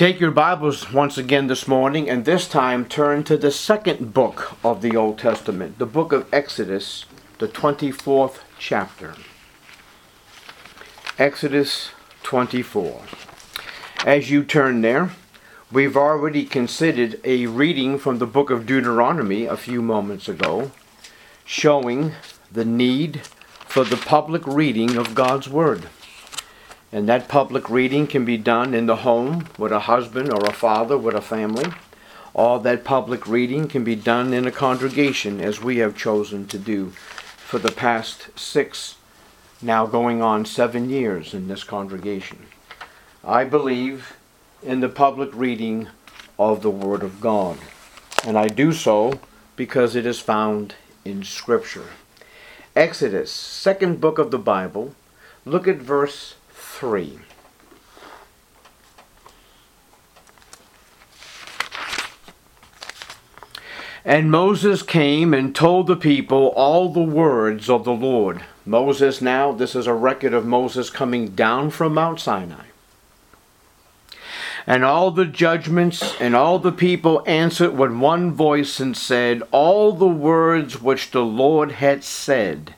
Take your Bibles once again this morning, and this time turn to the second book of the Old Testament, the book of Exodus, the 24th chapter. Exodus 24. As you turn there, we've already considered a reading from the book of Deuteronomy a few moments ago, showing the need for the public reading of God's Word. And that public reading can be done in the home with a husband or a father with a family. Or that public reading can be done in a congregation, as we have chosen to do for the past 6, now going on 7 years in this congregation. I believe in the public reading of the Word of God. And I do so because it is found in Scripture. Exodus, second book of the Bible. Look at verse 3. And Moses came and told the people all the words of the Lord. Moses now, this is a record of Moses coming down from Mount Sinai. And all the judgments and all the people answered with one voice and said, all the words which the Lord had said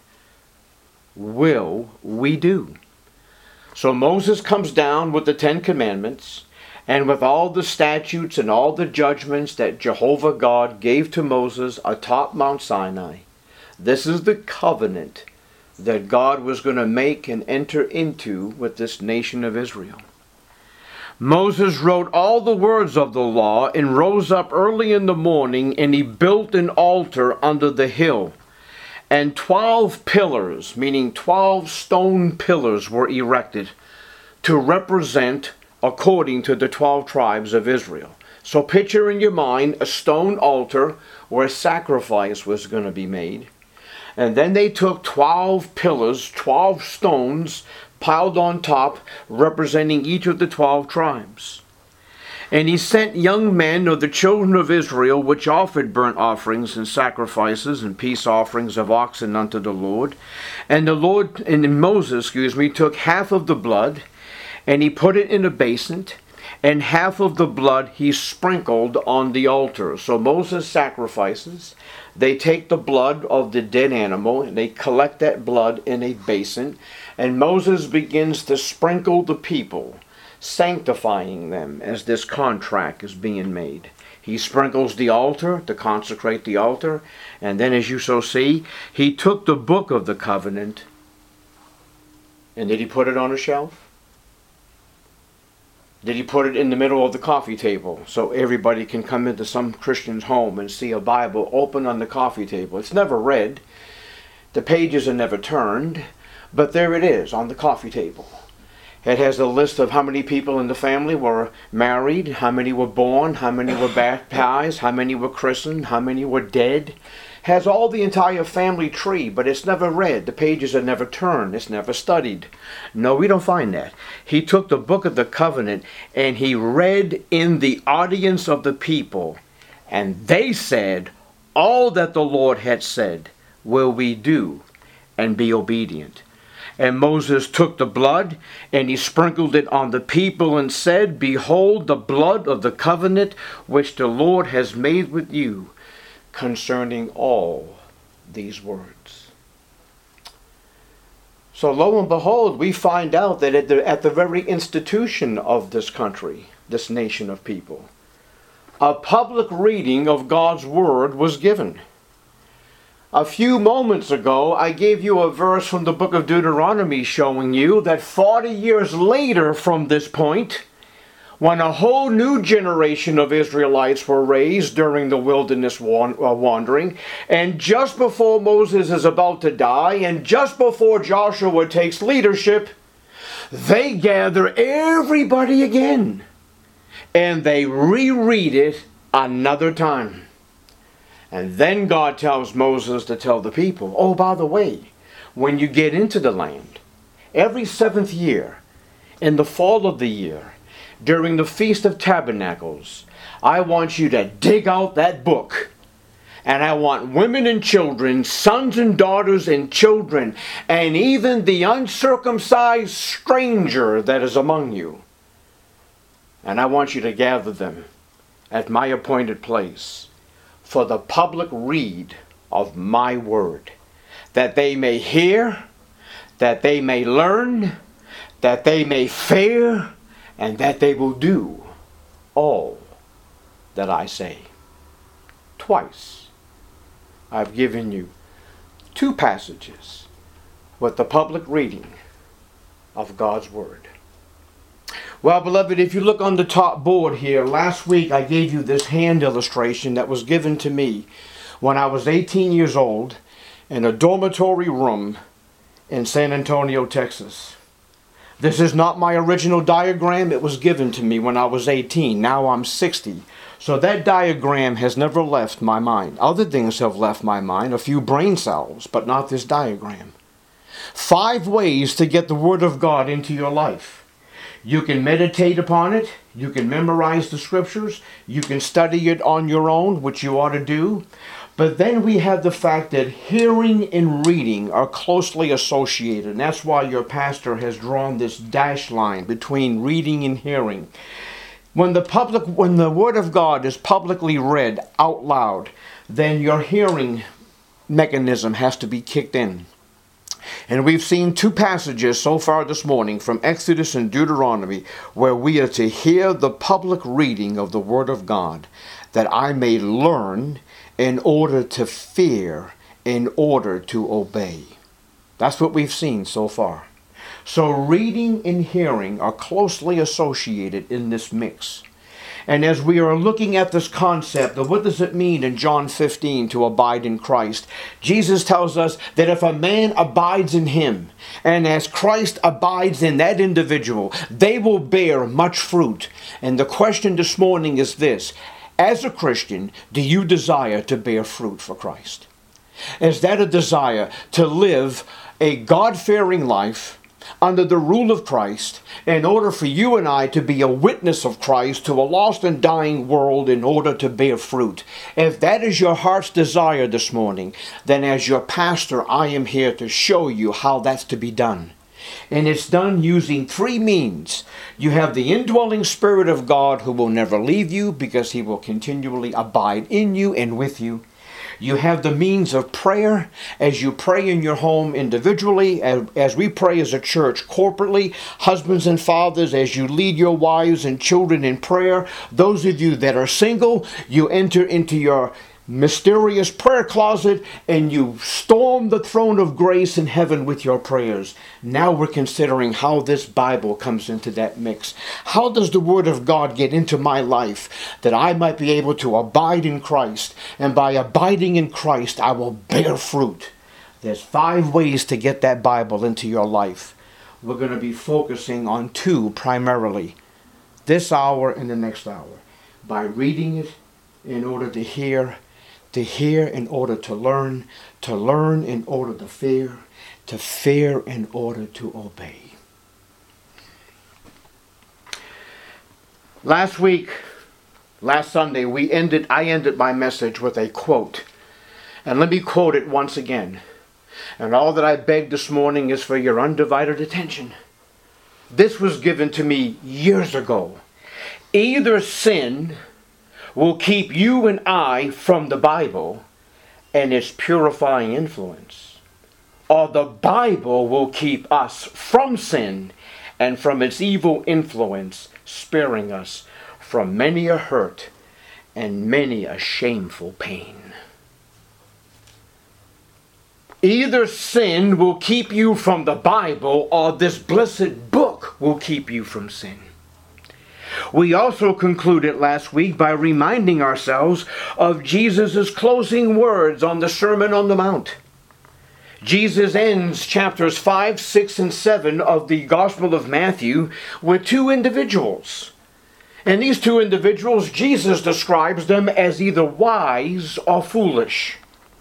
will we do. So Moses comes down with the 10 Commandments and with all the statutes and all the judgments that Jehovah God gave to Moses atop Mount Sinai. This is the covenant that God was going to make and enter into with this nation of Israel. Moses wrote all the words of the law and rose up early in the morning, and he built an altar under the hill. And 12 pillars, meaning 12 stone pillars, were erected to represent according to the 12 tribes of Israel. So picture in your mind a stone altar where sacrifice was going to be made. And then they took 12 pillars, 12 stones piled on top, representing each of the 12 tribes. And he sent young men of the children of Israel, which offered burnt offerings and sacrifices and peace offerings of oxen unto the Lord. And Moses took half of the blood, and he put it in a basin, and half of the blood he sprinkled on the altar. So Moses sacrifices. They take the blood of the dead animal, and they collect that blood in a basin. And Moses begins to sprinkle the people, sanctifying them as this contract is being made. He sprinkles the altar to consecrate the altar. And then, as you so see, he took the book of the covenant, and did he put it on a shelf? Did he put it in the middle of the coffee table so everybody can come into some Christian's home and see a Bible open on the coffee table? It's never read. The pages are never turned. But there it is on the coffee table. It has a list of how many people in the family were married, how many were born, how many were baptized, how many were christened, how many were dead. Has all the entire family tree, but it's never read. The pages are never turned. It's never studied. No, we don't find that. He took the book of the covenant and he read in the audience of the people. And they said, all that the Lord had said will we do and be obedient. And Moses took the blood, and he sprinkled it on the people, and said, behold, the blood of the covenant which the Lord has made with you concerning all these words. So lo and behold, we find out that at the very institution of this country, this nation of people, a public reading of God's Word was given. A few moments ago, I gave you a verse from the book of Deuteronomy showing you that 40 years later from this point, when a whole new generation of Israelites were raised during the wilderness wandering, and just before Moses is about to die, and just before Joshua takes leadership, they gather everybody again, and they reread it another time. And then God tells Moses to tell the people, oh, by the way, when you get into the land, every 7th year, in the fall of the year, during the Feast of Tabernacles, I want you to dig out that book. And I want women and children, sons and daughters and children, and even the uncircumcised stranger that is among you, and I want you to gather them at my appointed place for the public read of my word, that they may hear, that they may learn, that they may fear, and that they will do all that I say. Twice I've given you two passages with the public reading of God's Word. Well, beloved, if you look on the top board here, last week I gave you this hand illustration that was given to me when I was 18 years old in a dormitory room in San Antonio, Texas. This is not my original diagram. It was given to me when I was 18. Now I'm 60. So that diagram has never left my mind. Other things have left my mind, a few brain cells, but not this diagram. 5 ways to get the Word of God into your life. You can meditate upon it. You can memorize the scriptures. You can study it on your own, which you ought to do. But then we have the fact that hearing and reading are closely associated. And that's why your pastor has drawn this dash line between reading and hearing. When the Word of God is publicly read out loud, then your hearing mechanism has to be kicked in. And we've seen 2 passages so far this morning from Exodus and Deuteronomy where we are to hear the public reading of the Word of God, that I may learn in order to fear, in order to obey. That's what we've seen so far. So reading and hearing are closely associated in this mix. And as we are looking at this concept of what does it mean in John 15 to abide in Christ, Jesus tells us that if a man abides in him, and as Christ abides in that individual, they will bear much fruit. And the question this morning is this: as a Christian, do you desire to bear fruit for Christ? Is that a desire to live a God-fearing life under the rule of Christ, in order for you and I to be a witness of Christ to a lost and dying world in order to bear fruit? If that is your heart's desire this morning, then as your pastor, I am here to show you how that's to be done. And it's done using 3 means. You have the indwelling Spirit of God who will never leave you because he will continually abide in you and with you. You have the means of prayer as you pray in your home individually, as we pray as a church corporately, husbands and fathers, as you lead your wives and children in prayer. Those of you that are single, you enter into your mysterious prayer closet and you storm the throne of grace in heaven with your prayers. Now we're considering how this Bible comes into that mix. How does the Word of God get into my life that I might be able to abide in Christ? And by abiding in Christ, I will bear fruit. There's 5 ways to get that Bible into your life. We're going to be focusing on 2 primarily, this hour and the next hour. By reading it in order to hear in order to learn in order to fear in order to obey. Last Sunday, I ended my message with a quote. And let me quote it once again. And all that I beg this morning is for your undivided attention. This was given to me years ago. Either sin will keep you and I from the Bible and its purifying influence, or the Bible will keep us from sin and from its evil influence, sparing us from many a hurt and many a shameful pain. Either sin will keep you from the Bible, or this blessed book will keep you from sin. We also concluded last week by reminding ourselves of Jesus' closing words on the Sermon on the Mount. Jesus ends chapters 5, 6, and 7 of the Gospel of Matthew with 2 individuals. And these 2 individuals, Jesus describes them as either wise or foolish.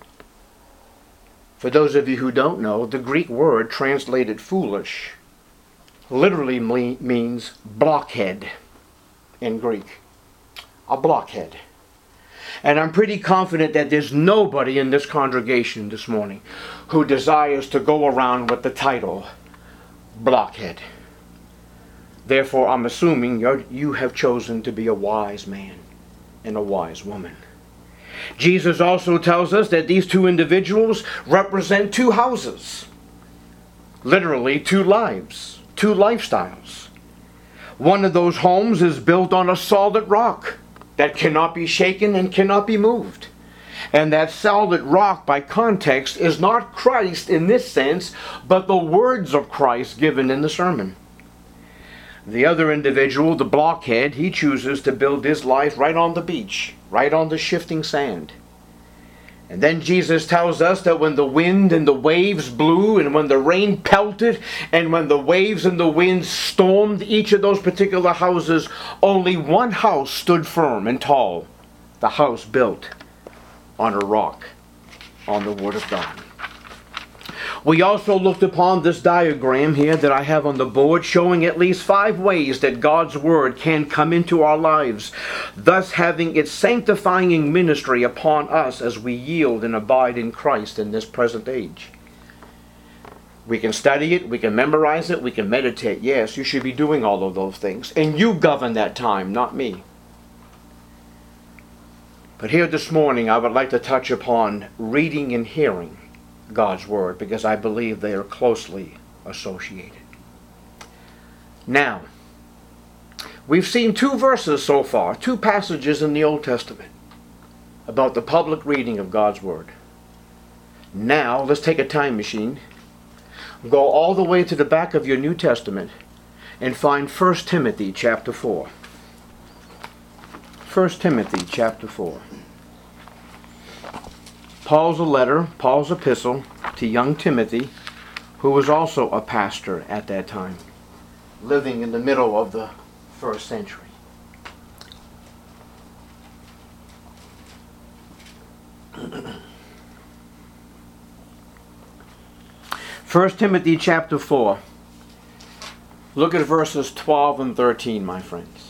For those of you who don't know, the Greek word translated foolish literally means blockhead. In Greek, a blockhead. And I'm pretty confident that there's nobody in this congregation this morning who desires to go around with the title blockhead. Therefore, I'm assuming you have chosen to be a wise man and a wise woman. Jesus also tells us that these two individuals represent two houses. Literally, two lives, two lifestyles. One of those homes is built on a solid rock that cannot be shaken and cannot be moved. And that solid rock, by context, is not Christ in this sense, but the words of Christ given in the sermon. The other individual, the blockhead, he chooses to build his life right on the beach, right on the shifting sand. And then Jesus tells us that when the wind and the waves blew, and when the rain pelted, and when the waves and the wind stormed each of those particular houses, only one house stood firm and tall. The house built on a rock, on the Word of God. We also looked upon this diagram here that I have on the board, showing at least 5 ways that God's Word can come into our lives, thus having its sanctifying ministry upon us as we yield and abide in Christ in this present age. We can study it, we can memorize it, we can meditate. Yes, you should be doing all of those things. And you govern that time, not me. But here this morning I would like to touch upon reading and hearing God's Word, because I believe they are closely associated. Now, we've seen 2 verses so far, 2 passages in the Old Testament about the public reading of God's Word. Now, let's take a time machine, go all the way to the back of your New Testament, and find 1 Timothy chapter 4. 1 Timothy chapter 4. Paul's epistle to young Timothy, who was also a pastor at that time, living in the middle of the 1st century. First Timothy chapter 4. Look at verses 12 and 13, my friends.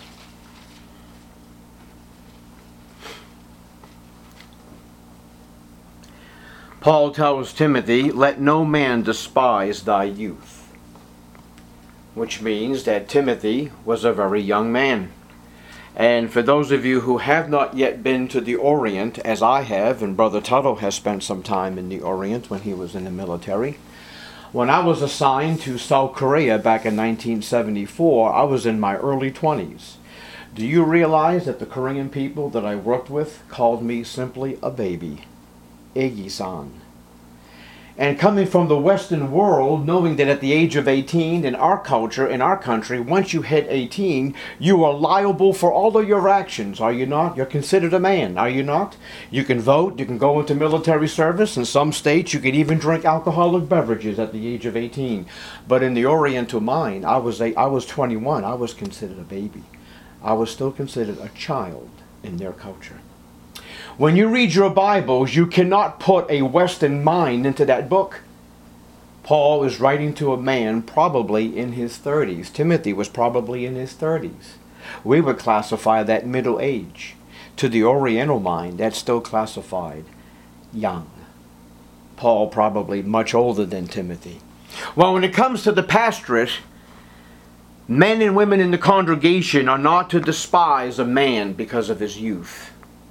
Paul tells Timothy, "Let no man despise thy youth," which means that Timothy was a very young man. And for those of you who have not yet been to the Orient, as I have, and Brother Tuttle has spent some time in the Orient when he was in the military, when I was assigned to South Korea back in 1974, I was in my early 20s. Do you realize that the Korean people that I worked with called me simply a baby? Egi-san. And coming from the Western world, knowing that at the age of 18 in our culture, in our country, once you hit 18, you are liable for all of your actions, are you not? You're considered a man, are you not? You can vote, you can go into military service. In some states, you can even drink alcoholic beverages at the age of 18. But in the Oriental mind, I was 21. I was considered a baby. I was still considered a child in their culture. When you read your Bibles, you cannot put a Western mind into that book. Paul is writing to a man probably in his 30s. Timothy was probably in his 30s. We would classify that middle age. To the Oriental mind, that's still classified young. Paul probably much older than Timothy. Well, when it comes to the pastorate, men and women in the congregation are not to despise a man because of his youth.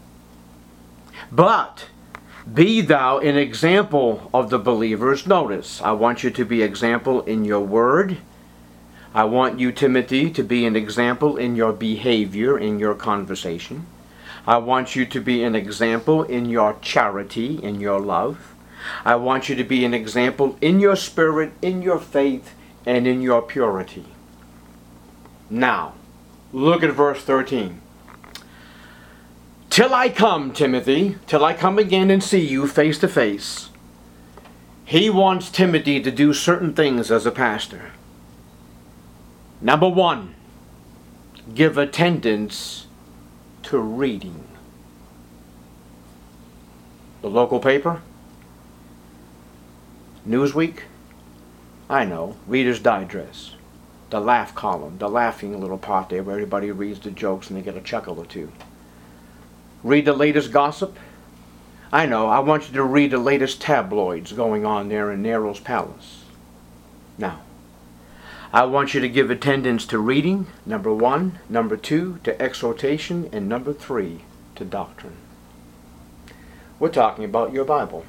But be thou an example of the believers. Notice, I want you to be example in your word. I want you, Timothy, to be an example in your behavior, in your conversation. I want you to be an example in your charity, in your love. I want you to be an example in your spirit, in your faith, and in your purity. Now, look at verse 13. Till I come, Timothy, till I come again and see you face to face. He wants Timothy to do certain things as a pastor. Number 1, give attendance to reading. The local paper? Newsweek? I know, Reader's Digest. The laugh column, the laughing little part there where everybody reads the jokes and they get a chuckle or two. Read the latest gossip? I know, I want you to read the latest tabloids going on there in Nero's palace. Now, I want you to give attendance to reading, number 1, number 2, to exhortation, and number 3, to doctrine. We're talking about your Bible.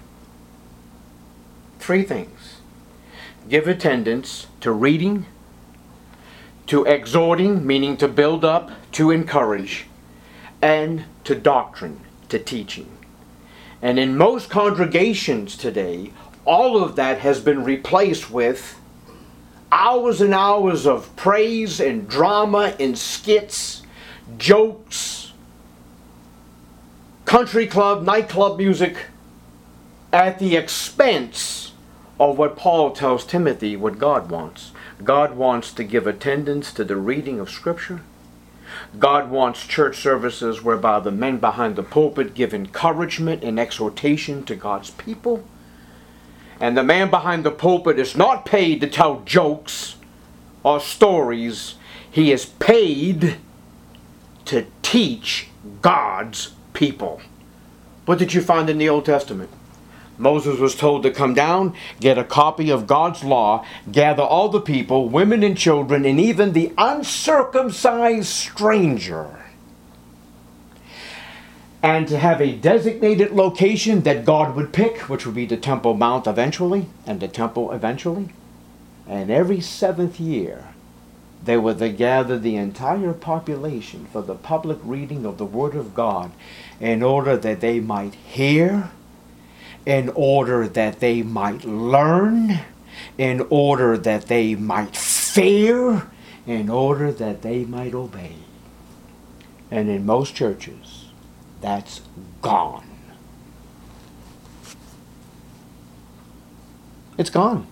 3 things. Give attendance to reading, to exhorting, meaning to build up, to encourage, and to doctrine, to teaching. And in most congregations today, all of that has been replaced with hours and hours of praise and drama and skits, jokes, country club, nightclub music, at the expense of what Paul tells Timothy what God wants. God wants to give attendance to the reading of Scripture. God wants church services whereby the men behind the pulpit give encouragement and exhortation to God's people. And the man behind the pulpit is not paid to tell jokes or stories. He is paid to teach God's people. What did you find in the Old Testament? Moses was told to come down, get a copy of God's law, gather all the people, women and children, and even the uncircumcised stranger, and to have a designated location that God would pick, which would be the Temple Mount eventually, and the temple eventually. And every 7th year, they were to gather the entire population for the public reading of the Word of God, in order that they might hear, in order that they might learn, in order that they might fear, in order that they might obey. And in most churches, that's gone. It's gone.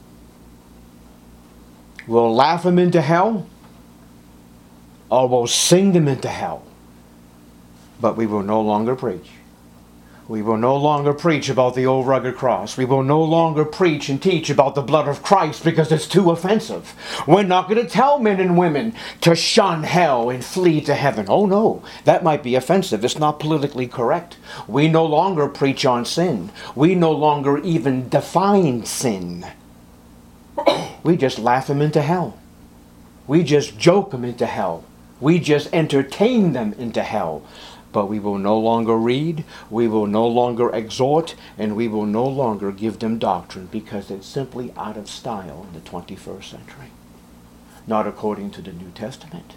We'll laugh them into hell, or we'll sing them into hell. But we will no longer preach. We will no longer preach about the old rugged cross. We will no longer preach and teach about the blood of Christ because it's too offensive. We're not going to tell men and women to shun hell and flee to heaven. Oh no, that might be offensive. It's not politically correct. We no longer preach on sin. We no longer even define sin. We just laugh them into hell. We just joke them into hell. We just entertain them into hell. But we will no longer read, we will no longer exhort, and we will no longer give them doctrine because it's simply out of style in the 21st century. Not according to the New Testament.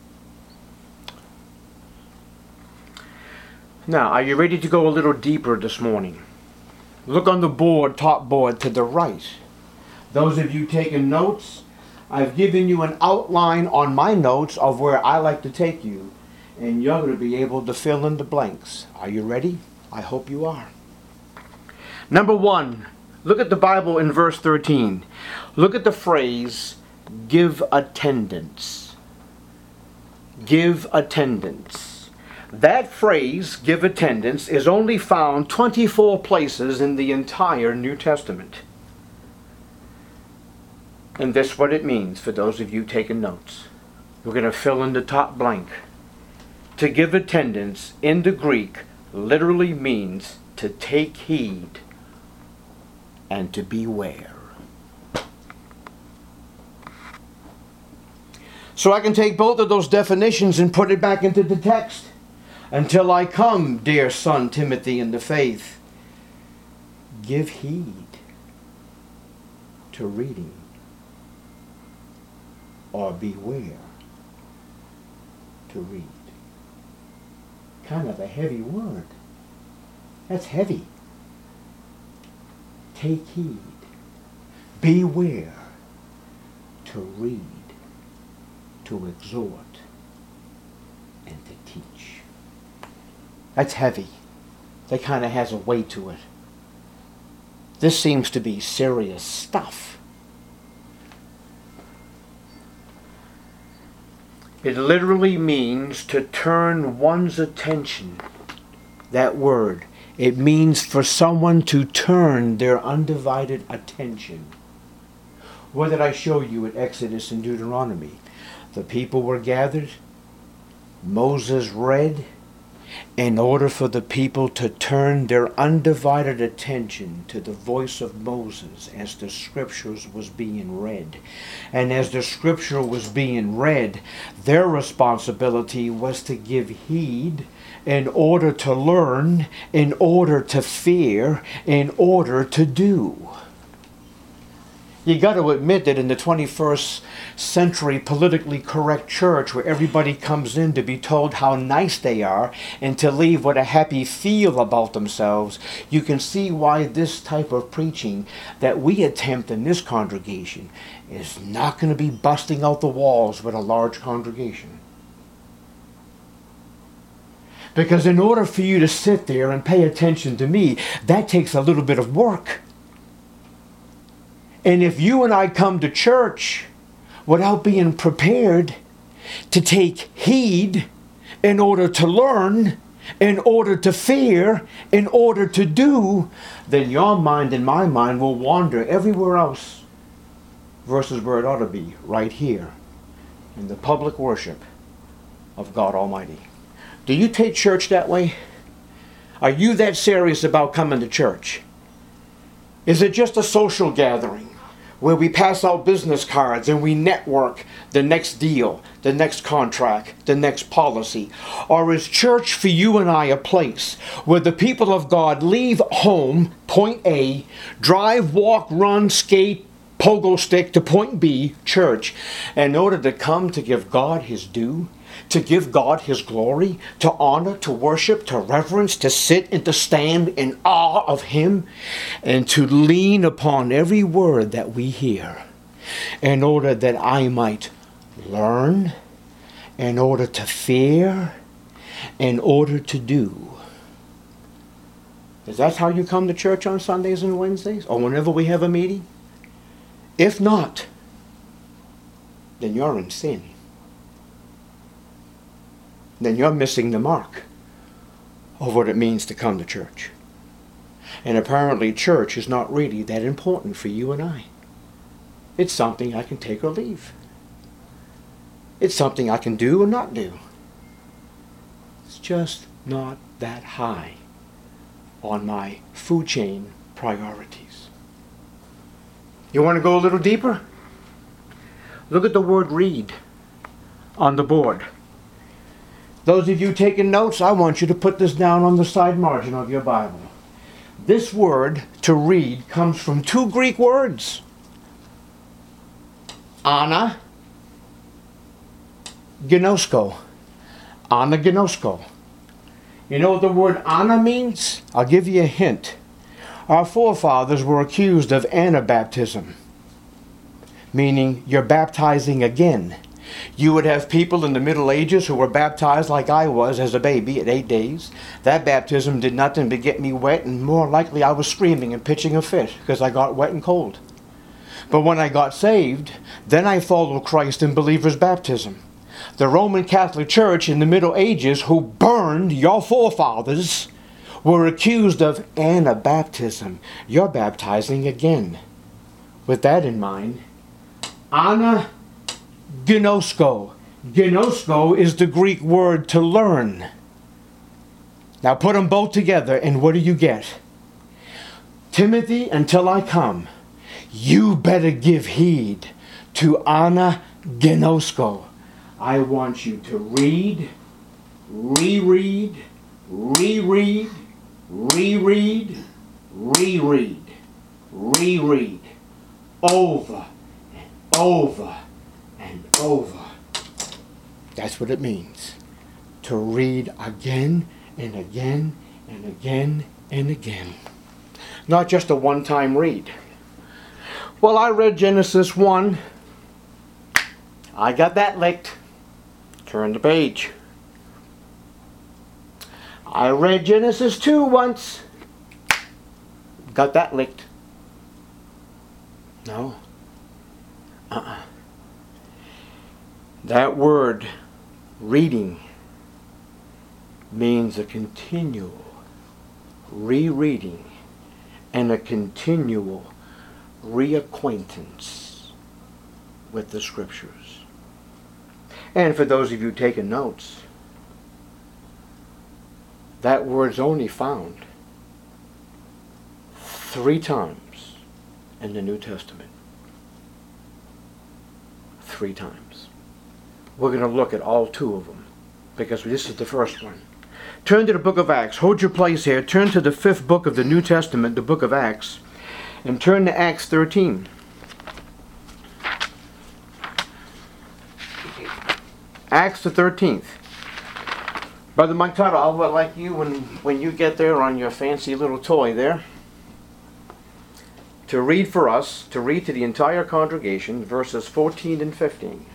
Now, are you ready to go a little deeper this morning? Look on the board, top board to the right. Those of you taking notes, I've given you an outline on my notes of where I like to take you. And you're going to be able to fill in the blanks. Are you ready? I hope you are. Number 1, look at the Bible in verse 13. Look at the phrase, give attendance. Give attendance. That phrase, give attendance, is only found 24 places in the entire New Testament. And that's what it means for those of you taking notes. We're going to fill in the top blank. To give attendance in the Greek literally means to take heed and to beware. So I can take both of those definitions and put it back into the text. Until I come, dear son Timothy in the faith, give heed to reading, or beware to read. Kind of a heavy word. That's heavy. Take heed. Beware to read, to exhort, and to teach. That's heavy. That kind of has a weight to it. This seems to be serious stuff. It literally means to turn one's attention. That word. It means for someone to turn their undivided attention. What did I show you at Exodus and Deuteronomy? The people were gathered. Moses read. in order for the people to turn their undivided attention to the voice of Moses as the scriptures was being read. And as the scripture was being read, their responsibility was to give heed in order to learn, in order to fear, in order to do. You got to admit that in the 21st century politically correct church, where everybody comes in to be told how nice they are and to leave with a happy feel about themselves, you can see why this type of preaching that we attempt in this congregation is not going to be busting out the walls with a large congregation. Because in order for you to sit there and pay attention to me, that takes a little bit of work. And if you and I come to church without being prepared to take heed in order to learn, in order to fear, in order to do, then your mind and my mind will wander everywhere else versus where it ought to be, right here in the public worship of God Almighty. Do you take church that way? Are you that serious about coming to church? Is it just a social gathering where we pass out business cards and we network the next deal, the next contract, the next policy? Or is church for you and I a place where the people of God leave home, point A, drive, walk, run, skate, pogo stick to point B, church, in order to come to give God His due, to give God His glory, to honor, to worship, to reverence, to sit and to stand in awe of Him, and to lean upon every word that we hear, in order that I might learn, in order to fear, in order to do. Is that how you come to church on Sundays and Wednesdays, or whenever we have a meeting? If not, then you're in sin. Then you're missing the mark of what it means to come to church. And apparently church is not really that important for you and I. It's something I can take or leave. It's something I can do or not do. It's just not that high on my food chain priorities. You want to go a little deeper? Look at the word read on the board. Those of you taking notes, I want you to put this down on the side margin of your Bible. This word, to read, comes from two Greek words. Ana, ginosko. Ana, ginosko. You know what the word ana means? I'll give you a hint. Our forefathers were accused of anabaptism, meaning you're baptizing again. You would have people in the Middle Ages who were baptized like I was as a baby at 8 days. That baptism did nothing but get me wet, and more likely I was screaming and pitching a fit because I got wet and cold. But when I got saved, then I followed Christ in believer's baptism. The Roman Catholic Church in the Middle Ages, who burned your forefathers, were accused of anabaptism. You're baptizing again. With that in mind, ana ginosko. Ginosko is the Greek word to learn. Now put them both together and what do you get? Timothy, until I come, you better give heed to ana ginosko. I want you to read, reread, reread, reread, reread, reread, over and over and over. That's what it means. To read again and again and again and again. Not just a one-time read. Well, I read Genesis 1. I got that licked. Turn the page. I read Genesis 2 once. Got that licked. No. That word, reading, means a continual rereading and a continual reacquaintance with the Scriptures. And for those of you taking notes, that word's only found 3 times in the New Testament. 3 times. We're going to look at all 2 of them because this is the first one. Turn to the book of Acts. Hold your place here. Turn to the 5th book of the New Testament, the book of Acts, and turn to Acts 13. Acts the 13th. Brother Mike Tuttle, I would like you, when you get there on your fancy little toy there, to read for us, to read to the entire congregation, verses 14 and 15.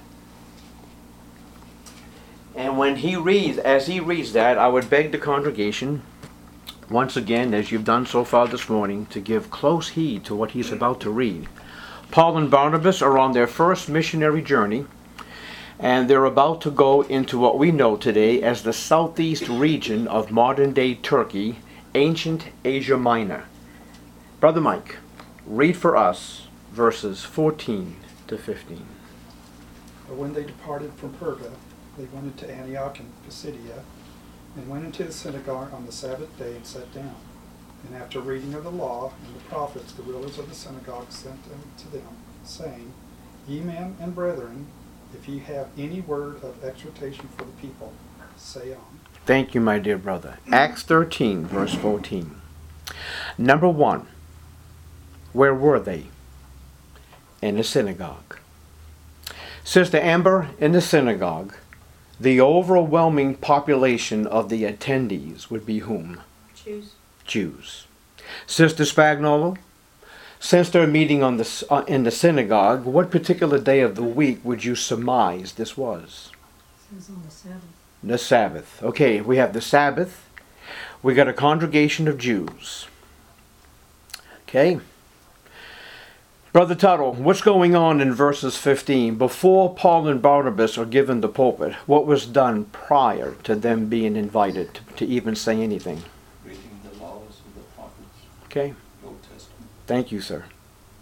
And when he reads, as he reads that, I would beg the congregation, once again, as you've done so far this morning, to give close heed to what he's about to read. Paul and Barnabas are on their first missionary journey, and they're about to go into what we know today as the southeast region of modern-day Turkey, ancient Asia Minor. Brother Mike, read for us verses 14 to 15. But when they departed from Perga, they went into Antioch and Pisidia, and went into the synagogue on the Sabbath day and sat down. And after reading of the law and the prophets, the rulers of the synagogue sent them to them, saying, Ye men and brethren, if ye have any word of exhortation for the people, say on. Thank you, my dear brother. Acts 13, verse 14. Number 1, where were they? In the synagogue. Sister Amber, in the synagogue, the overwhelming population of the attendees would be whom? Jews. Jews. Sister Spagnolo, since they're meeting in the synagogue, what particular day of the week would you surmise this was? It says on the Sabbath. The Sabbath. Okay, we have the Sabbath. We got a congregation of Jews. Okay. Brother Tuttle, what's going on in verses 15? Before Paul and Barnabas are given the pulpit, what was done prior to them being invited to even say anything? Reading the laws of the prophets. Okay. Old Testament. Thank you, sir.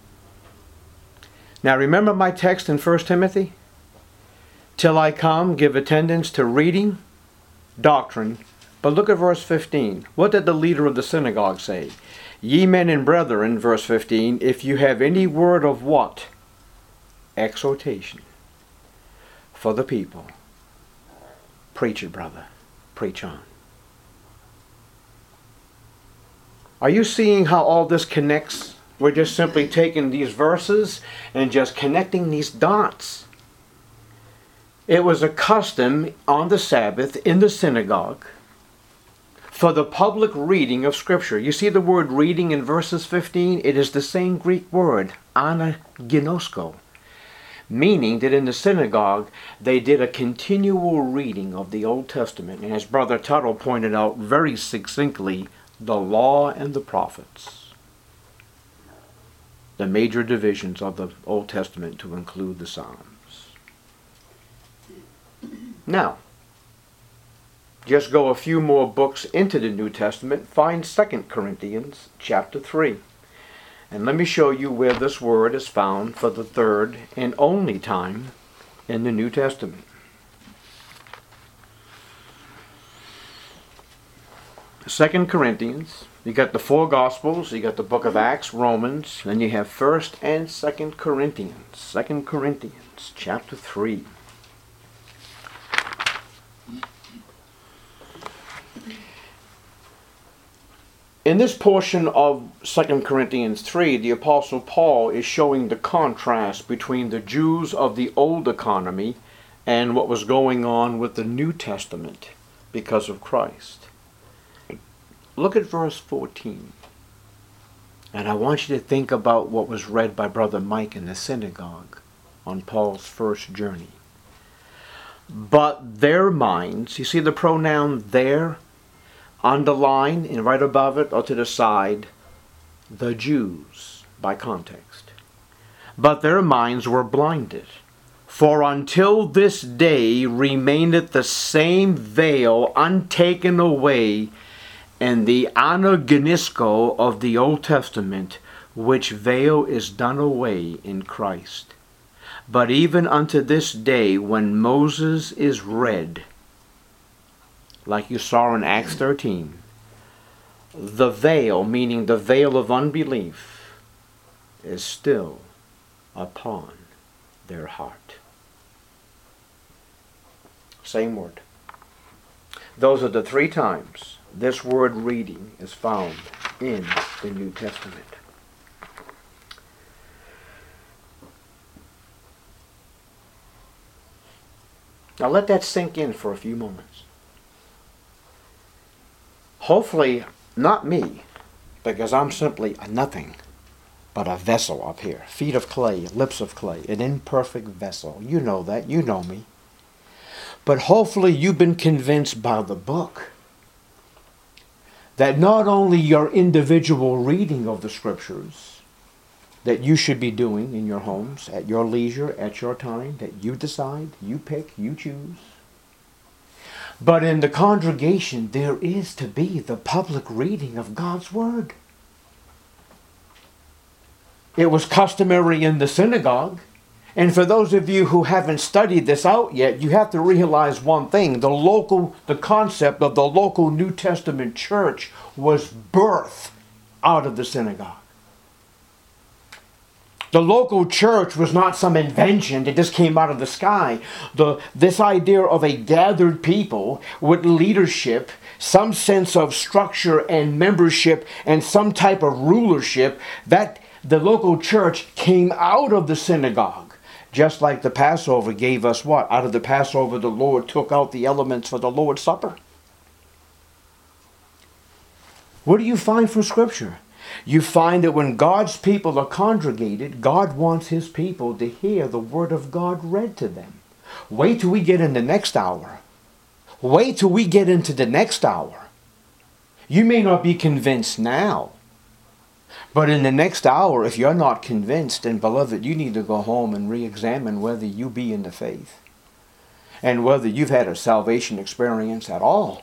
Now remember my text in 1 Timothy? Till I come, give attendance to reading, doctrine. But look at verse 15. What did the leader of the synagogue say? Ye men and brethren, verse 15, if you have any word of what? Exhortation for the people. Preach it, brother. Preach on. Are you seeing how all this connects? We're just simply taking these verses and just connecting these dots. It was a custom on the Sabbath in the synagogue for the public reading of Scripture. You see the word reading in verses 15? It is the same Greek word, anaginosko, meaning that in the synagogue they did a continual reading of the Old Testament. And as Brother Tuttle pointed out very succinctly, the law and the prophets, the major divisions of the Old Testament to include the Psalms. Now, just go a few more books into the New Testament. Find 2 Corinthians chapter 3. And let me show you where this word is found for the third and only time in the New Testament. 2 Corinthians, you got the 4 Gospels, you got the book of Acts, Romans, then you have 1 and 2 Corinthians. 2 Corinthians chapter 3. In this portion of 2 Corinthians 3, the Apostle Paul is showing the contrast between the Jews of the old economy and what was going on with the New Testament because of Christ. Look at verse 14. And I want you to think about what was read by Brother Mike in the synagogue on Paul's first journey. But their minds, you see the pronoun their? Underline and right above it or to the side, the Jews, by context. But their minds were blinded. For until this day remaineth the same veil untaken away in the anagonisko of the Old Testament, which veil is done away in Christ. But even unto this day, when Moses is read, like you saw in Acts 13, the veil, meaning the veil of unbelief, is still upon their heart. Same word. Those are the 3 times this word reading is found in the New Testament. Now let that sink in for a few moments. Hopefully, not me, because I'm simply a nothing, but a vessel up here. Feet of clay, lips of clay, an imperfect vessel. You know that. You know me. But hopefully you've been convinced by the book that not only your individual reading of the Scriptures that you should be doing in your homes, at your leisure, at your time, that you decide, you pick, you choose, but in the congregation there is to be the public reading of God's Word. It was customary in the synagogue. And for those of you who haven't studied this out yet, you have to realize one thing. The concept of the local New Testament church was birthed out of the synagogue. The local church was not some invention that just came out of the sky. This idea of a gathered people with leadership, some sense of structure and membership, and some type of rulership, that the local church came out of the synagogue. Just like the Passover gave us what? Out of the Passover, the Lord took out the elements for the Lord's Supper. What do you find from Scripture? You find that when God's people are congregated, God wants His people to hear the Word of God read to them. Wait till we get in the next hour. Wait till we get into the next hour. You may not be convinced now. But in the next hour, if you're not convinced, then beloved, you need to go home and re-examine whether you be in the faith. And whether you've had a salvation experience at all.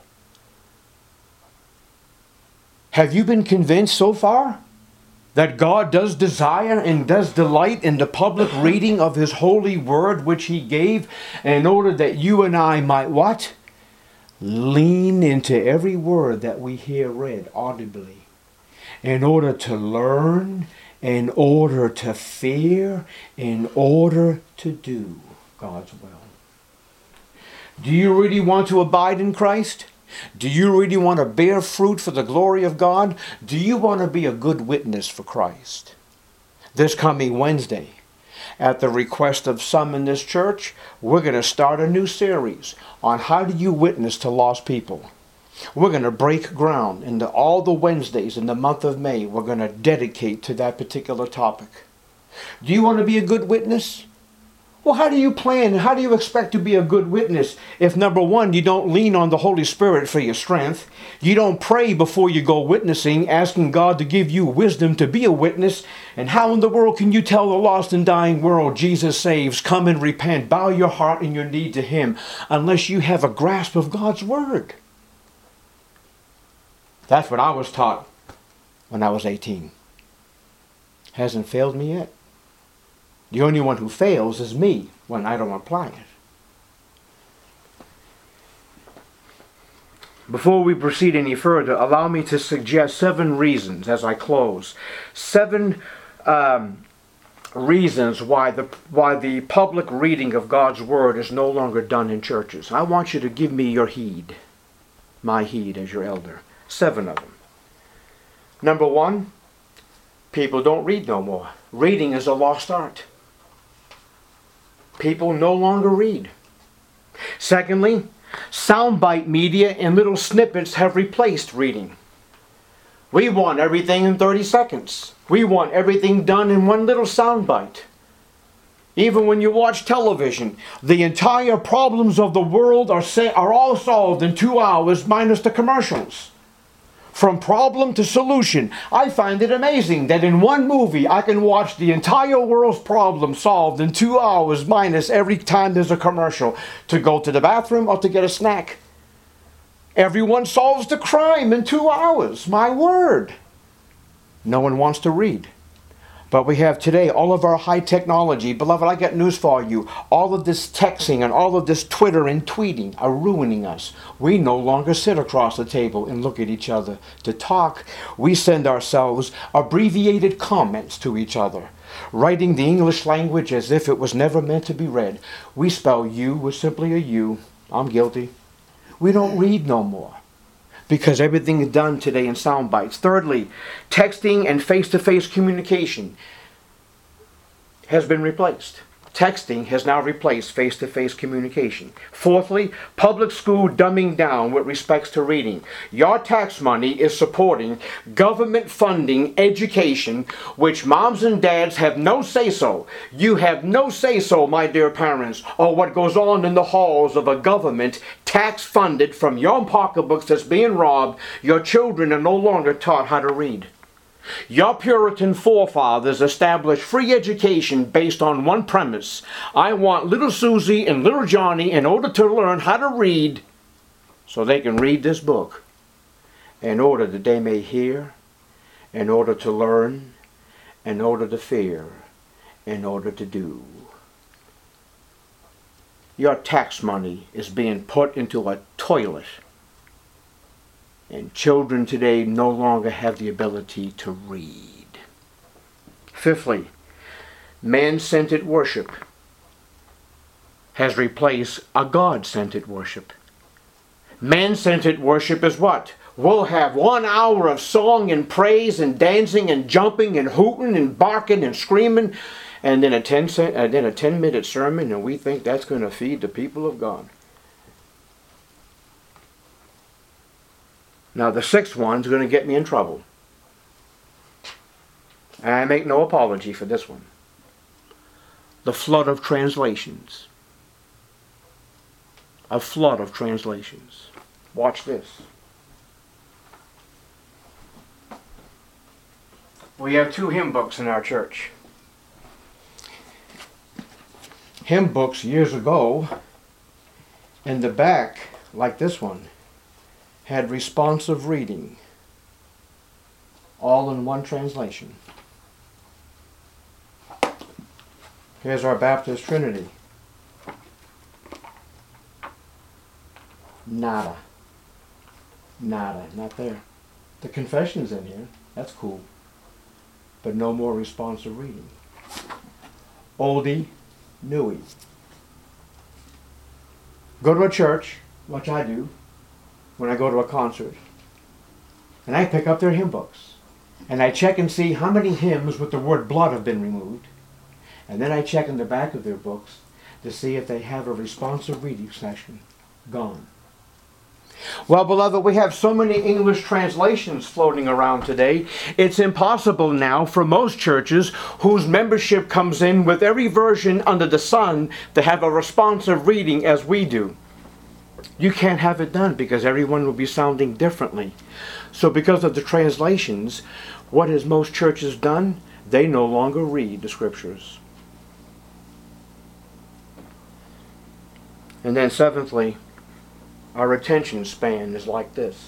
Have you been convinced so far that God does desire and does delight in the public reading of His holy word which He gave in order that you and I might what? Lean into every word that we hear read audibly. In order to learn, in order to fear, in order to do God's will. Do you really want to abide in Christ? Do you really want to bear fruit for the glory of God? Do you want to be a good witness for Christ? This coming Wednesday, at the request of some in this church, we're going to start a new series on how do you witness to lost people. We're going to break ground into all the Wednesdays in the month of May. We're going to dedicate to that particular topic. Do you want to be a good witness? Well, how do you plan? How do you expect to be a good witness if, number one, you don't lean on the Holy Spirit for your strength? You don't pray before you go witnessing, asking God to give you wisdom to be a witness? And how in the world can you tell the lost and dying world, Jesus saves, come and repent, bow your heart and your knee to Him, unless you have a grasp of God's Word? That's what I was taught when I was 18. Hasn't failed me yet. The only one who fails is me when I don't apply it. Before we proceed any further, allow me to suggest 7 reasons as I close. 7 reasons why the public reading of God's Word is no longer done in churches. I want you to give me your heed, my heed as your elder. 7 of them. Number 1, people don't read no more. Reading is a lost art. People no longer read. Secondly, soundbite media and little snippets have replaced reading. We want everything in 30 seconds. We want everything done in one little soundbite. Even when you watch television, the entire problems of the world are all solved in 2 hours minus the commercials. From problem to solution. I find it amazing that in one movie I can watch the entire world's problem solved in 2 hours minus every time there's a commercial to go to the bathroom or to get a snack. Everyone solves the crime in 2 hours. My word. No one wants to read. But we have today all of our high technology. Beloved, I got news for you. All of this texting and all of this Twitter and tweeting are ruining us. We no longer sit across the table and look at each other to talk. We send ourselves abbreviated comments to each other, writing the English language as if it was never meant to be read. We spell you with simply a U. I'm guilty. We don't read no more, because everything is done today in sound bites. Thirdly, texting and face-to-face communication has been replaced. Texting has now replaced face-to-face communication. Fourthly, public school dumbing down with respects to reading. Your tax money is supporting government funding education, which moms and dads have no say-so. You have no say-so, my dear parents, or what goes on in the halls of a government tax-funded from your pocketbooks that's being robbed. Your children are no longer taught how to read. Your Puritan forefathers established free education based on one premise. I want little Susie and little Johnny, in order to learn how to read, so they can read this book, in order that they may hear, in order to learn, in order to fear, in order to do. Your tax money is being put into a toilet. And children today no longer have the ability to read. Fifthly, man-centered worship has replaced a God-centered worship. Man-centered worship is what? We'll have 1 hour of song and praise and dancing and jumping and hooting and barking and screaming, and then a 10-minute sermon, and we think that's going to feed the people of God. Now the sixth one's going to get me in trouble. And I make no apology for this one. The flood of translations. A flood of translations. Watch this. We have 2 hymn books in our church. Hymn books years ago, in the back, like this one, had responsive reading, all in one translation. Here's our Baptist Trinity. Nada. Nada. Not there. The Confession's in here. That's cool. But no more responsive reading. Oldie, newie. Go to a church, which I do, when I go to a concert, and I pick up their hymn books, and I check and see how many hymns with the word blood have been removed, and then I check in the back of their books to see if they have a responsive reading section. Gone. Well, beloved, we have so many English translations floating around today, it's impossible now for most churches whose membership comes in with every version under the sun to have a responsive reading as we do. You can't have it done because everyone will be sounding differently. So because of the translations, what has most churches done? They no longer read the scriptures. And then seventhly, our attention span is like this.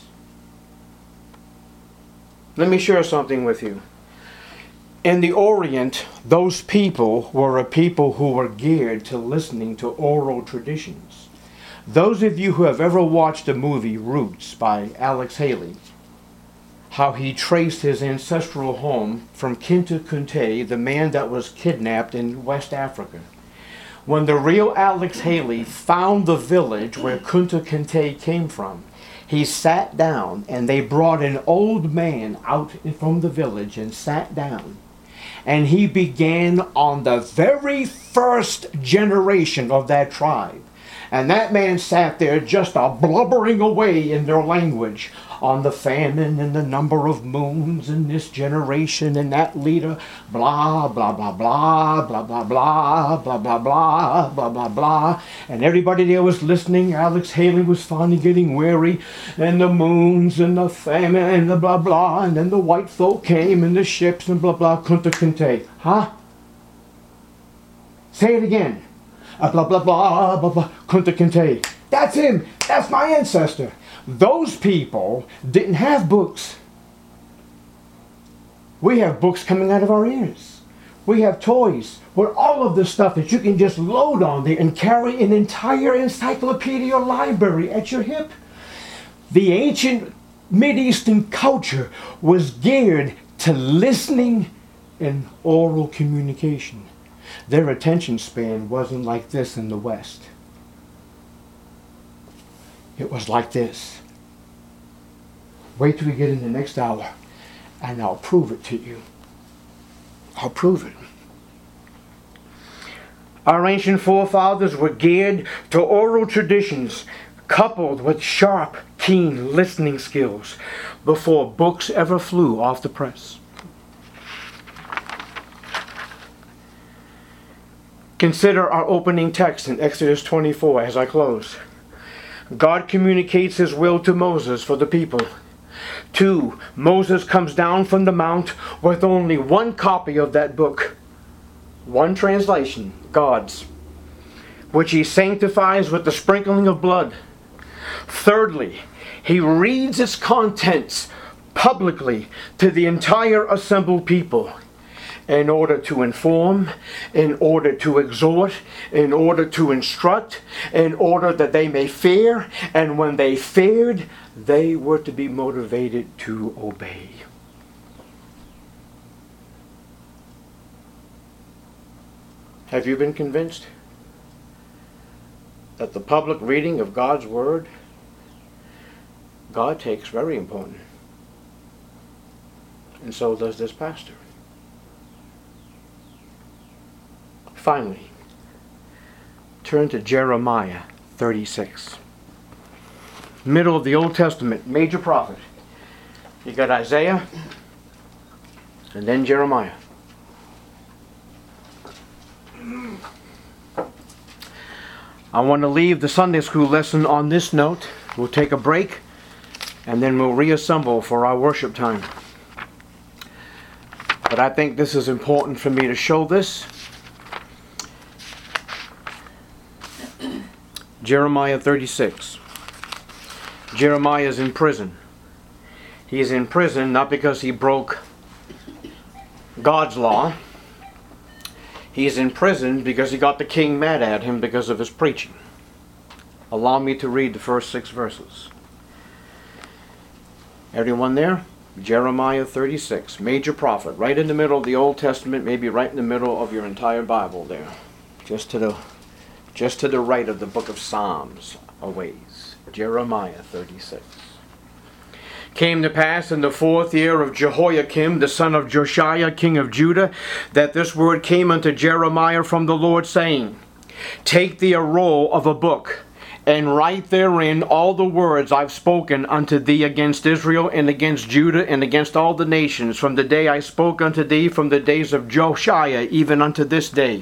Let me share something with you. In the Orient, those people were a people who were geared to listening to oral traditions. Those of you who have ever watched the movie Roots by Alex Haley, how he traced his ancestral home from Kunta Kinte, the man that was kidnapped in West Africa. When the real Alex Haley found the village where Kunta Kinte came from, he sat down and they brought an old man out from the village and sat down. And he began on the very first generation of that tribe. And that man sat there just blubbering away in their language on the famine and the number of moons in this generation and that leader, blah, blah, blah, blah, blah, blah, blah, blah, blah, blah, blah, blah, blah. And everybody there was listening. Alex Haley was finally getting weary. And the moons and the famine and the blah, blah. And then the white folk came and the ships and blah, blah, Kunta Kinte. Huh? Say it again. Blah, blah, blah, blah, blah, Kunta Kinte. That's him. That's my ancestor. Those people didn't have books. We have books coming out of our ears. We have toys with all of this stuff that you can just load on there and carry an entire encyclopedia library at your hip. The ancient Mideastern culture was geared to listening and oral communication. Their attention span wasn't like this in the West. It was like this. Wait till we get in the next hour and I'll prove it to you. I'll prove it. Our ancient forefathers were geared to oral traditions coupled with sharp, keen listening skills before books ever flew off the press. Consider our opening text in Exodus 24 as I close. God communicates his will to Moses for the people. 2, Moses comes down from the mount with only one copy of that book. One translation, God's, which he sanctifies with the sprinkling of blood. Thirdly, he reads its contents publicly to the entire assembled people in order to inform, in order to exhort, in order to instruct, in order that they may fear, and when they feared, they were to be motivated to obey. Have you been convinced that the public reading of God's Word, God takes very important? And so does this pastor. Finally, turn to Jeremiah 36. Middle of the Old Testament, major prophet. You got Isaiah, and then Jeremiah. I want to leave the Sunday school lesson on this note. We'll take a break, and then we'll reassemble for our worship time. But I think this is important for me to show this. Jeremiah 36. Jeremiah is in prison. He is in prison not because he broke God's law. He is in prison because he got the king mad at him because of his preaching. Allow me to read the first 6 verses. Everyone there? Jeremiah 36, major prophet, right in the middle of the Old Testament, maybe right in the middle of your entire Bible there. Just to the right of the book of Psalms a ways. Jeremiah 36. Came to pass in the 4th year of Jehoiakim, the son of Josiah, king of Judah, that this word came unto Jeremiah from the Lord, saying, Take thee a roll of a book, and write therein all the words I've spoken unto thee against Israel, and against Judah, and against all the nations, from the day I spoke unto thee, from the days of Josiah, even unto this day.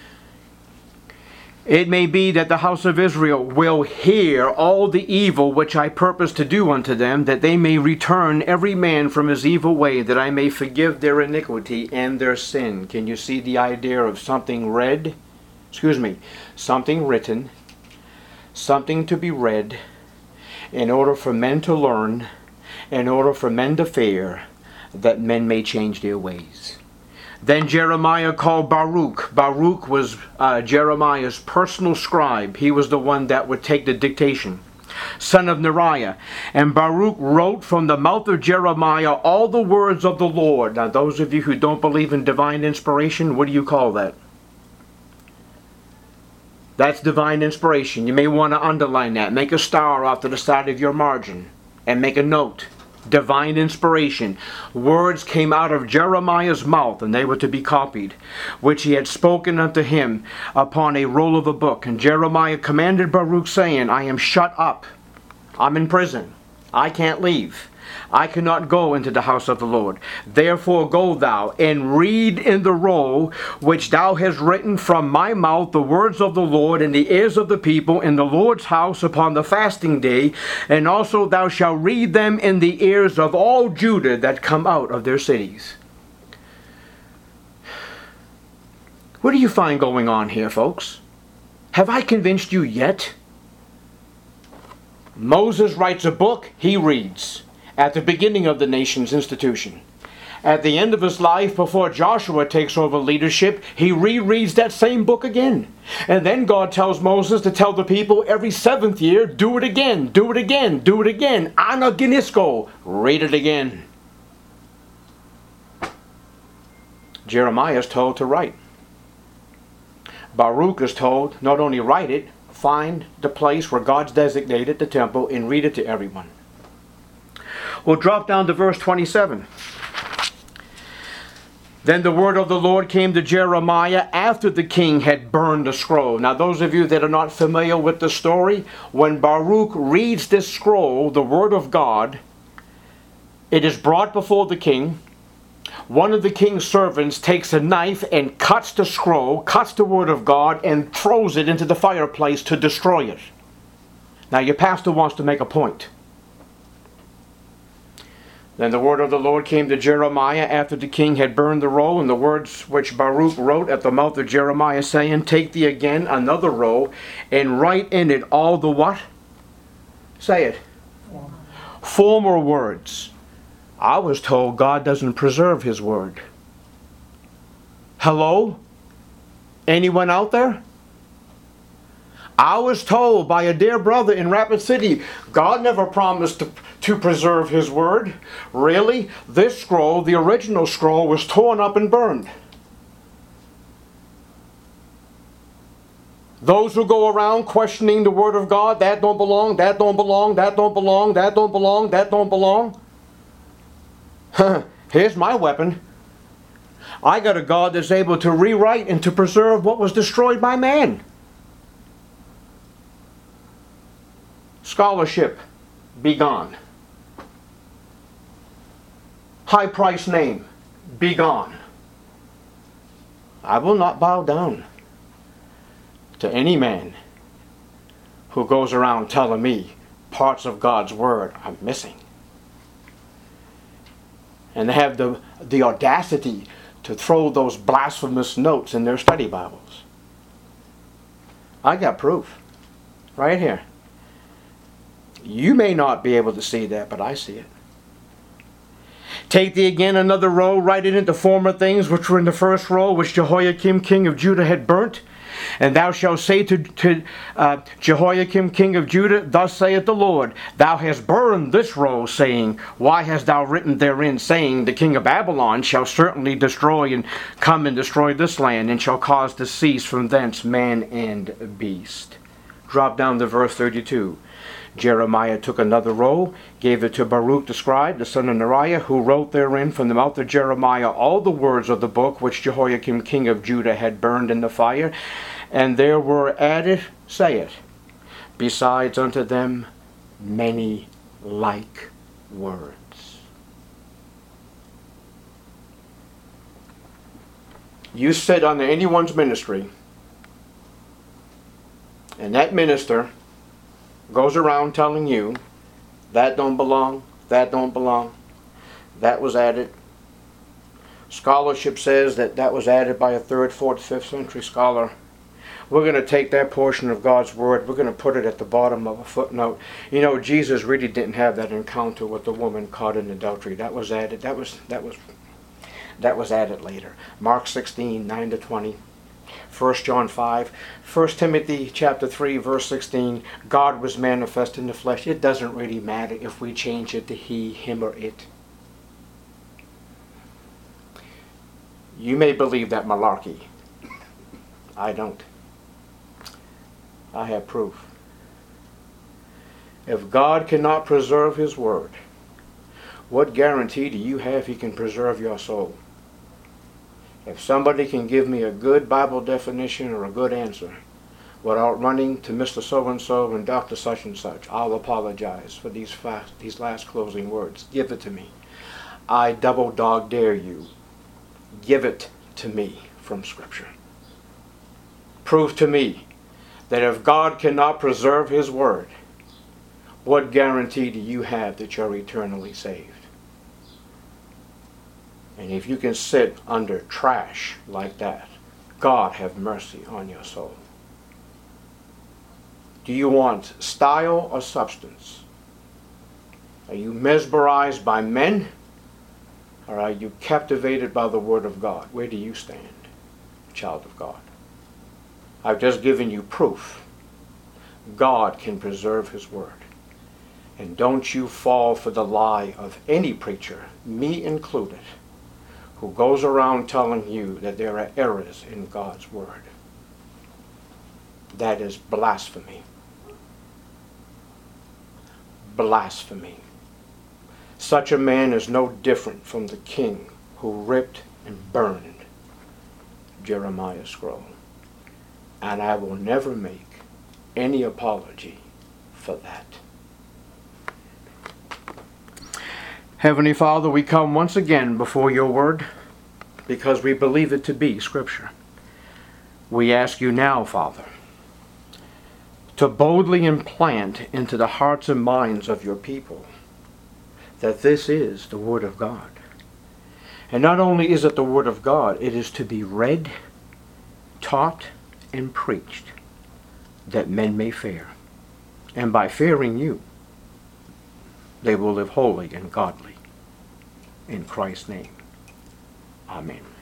It may be that the house of Israel will hear all the evil which I purpose to do unto them, that they may return every man from his evil way, that I may forgive their iniquity and their sin. Can you see the idea of something read? Something written, something to be read, in order for men to learn, in order for men to fear, that men may change their ways. Then Jeremiah called Baruch. Baruch was Jeremiah's personal scribe. He was the one that would take the dictation. Son of Neriah. And Baruch wrote from the mouth of Jeremiah all the words of the Lord. Now those of you who don't believe in divine inspiration, what do you call that? That's divine inspiration. You may want to underline that. Make a star off to the side of your margin and make a note. Divine inspiration. Words came out of Jeremiah's mouth, and they were to be copied, which he had spoken unto him upon a roll of a book. And Jeremiah commanded Baruch, saying, I am shut up. I'm in prison. I can't leave. I cannot go into the house of the Lord. Therefore go thou and read in the roll which thou hast written from my mouth the words of the Lord in the ears of the people in the Lord's house upon the fasting day, and also thou shalt read them in the ears of all Judah that come out of their cities. What do you find going on here, folks? Have I convinced you yet? Moses writes a book, he reads at the beginning of the nation's institution. At the end of his life, before Joshua takes over leadership, he rereads that same book again. And then God tells Moses to tell the people every 7th year, do it again, do it again, do it again. Ana Ginisko, read it again. Jeremiah is told to write. Baruch is told not only write it, find the place where God's designated the temple and read it to everyone. We'll drop down to verse 27. Then the word of the Lord came to Jeremiah after the king had burned the scroll. Now those of you that are not familiar with the story, when Baruch reads this scroll, the word of God, it is brought before the king. One of the king's servants takes a knife and cuts the scroll, cuts the word of God, and throws it into the fireplace to destroy it. Now your pastor wants to make a point. Then the word of the Lord came to Jeremiah after the king had burned the roll, and the words which Baruch wrote at the mouth of Jeremiah, saying, take thee again another roll, and write in it all the what? Say it. Former words. I was told God doesn't preserve his word. Hello? Anyone out there? I was told by a dear brother in Rapid City, God never promised to preserve his word. Really? This scroll, the original scroll, was torn up and burned. Those who go around questioning the word of God, that don't belong, that don't belong, that don't belong, that don't belong, that don't belong. Here's my weapon. I got a God that's able to rewrite and to preserve what was destroyed by man. Scholarship, be gone. High price name, be gone. I will not bow down to any man who goes around telling me parts of God's word are missing. And they have the audacity to throw those blasphemous notes in their study Bibles. I got proof right here. You may not be able to see that, but I see it. Take thee again another roll, write it into former things which were in the first roll, which Jehoiakim king of Judah had burnt. And thou shalt say to Jehoiakim king of Judah, thus saith the Lord, thou hast burned this roll, saying, why hast thou written therein, saying, the king of Babylon shall certainly destroy and come and destroy this land, and shall cause to cease from thence man and beast. Drop down to verse 32. Jeremiah took another roll, gave it to Baruch the scribe, the son of Neriah, who wrote therein from the mouth of Jeremiah all the words of the book which Jehoiakim king of Judah had burned in the fire. And there were added, say it, besides unto them many like words. You sit under anyone's ministry, and that minister goes around telling you that don't belong, that don't belong, that was added. Scholarship says that was added by a 3rd, 4th, 5th century scholar. We're going to take that portion of God's word, we're going to put it at the bottom of a footnote. You know, Jesus really didn't have that encounter with the woman caught in adultery. That was added. That was added later. Mark 16, 9 to 20. 1 John 5, 1 Timothy chapter 3, verse 16, God was manifest in the flesh. It doesn't really matter if we change it to he, him, or it. You may believe that malarkey. I don't. I have proof. If God cannot preserve his word, what guarantee do you have he can preserve your soul? If somebody can give me a good Bible definition or a good answer without running to Mr. So-and-so and Dr. such and such, I'll apologize for these last closing words. Give it to me. I double dog dare you. Give it to me from Scripture. Prove to me that if God cannot preserve his word, what guarantee do you have that you're eternally saved? And if you can sit under trash like that, God have mercy on your soul. Do you want style or substance? Are you mesmerized by men? Or are you captivated by the Word of God? Where do you stand, child of God? I've just given you proof. God can preserve His Word. And don't you fall for the lie of any preacher, me included, who goes around telling you that there are errors in God's Word. That is blasphemy. Blasphemy. Such a man is no different from the king who ripped and burned Jeremiah's scroll. And I will never make any apology for that. Heavenly Father, we come once again before your word because we believe it to be Scripture. We ask you now, Father, to boldly implant into the hearts and minds of your people that this is the Word of God. And not only is it the Word of God, it is to be read, taught, and preached, that men may fear. And by fearing you, they will live holy and godly. In Christ's name, amen.